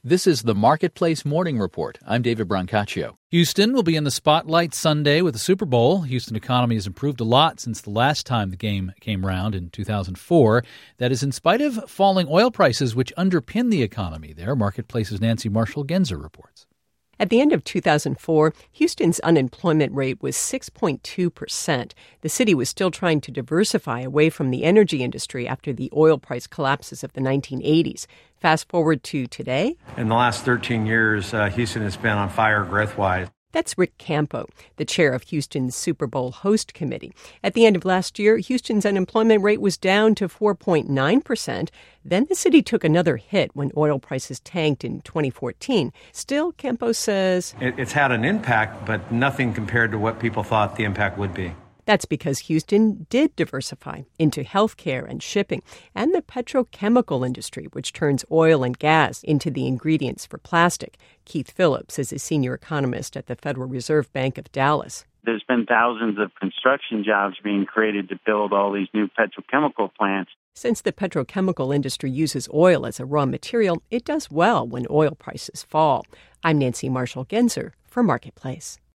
This is the Marketplace Morning Report. I'm David Brancaccio. Houston will be in the spotlight Sunday with the Super Bowl. Houston economy has improved a lot since the last time the game came round in 2004. That is in spite of falling oil prices, which underpin the economy there. Marketplace's Nancy Marshall-Genzer reports. At the end of 2004, Houston's unemployment rate was 6.2%. The city was still trying to diversify away from the energy industry after the oil price collapses of the 1980s. Fast forward to today. In the last 13 years, Houston has been on fire growth-wise. That's Rick Campo, the chair of Houston's Super Bowl host committee. At the end of last year, Houston's unemployment rate was down to 4.9%. Then the city took another hit when oil prices tanked in 2014. Still, Campo says, It's had an impact, but nothing compared to what people thought the impact would be. That's because Houston did diversify into healthcare and shipping and the petrochemical industry, which turns oil and gas into the ingredients for plastic. Keith Phillips is a senior economist at the Federal Reserve Bank of Dallas. There's been thousands of construction jobs being created to build all these new petrochemical plants. Since the petrochemical industry uses oil as a raw material, it does well when oil prices fall. I'm Nancy Marshall-Genzer for Marketplace.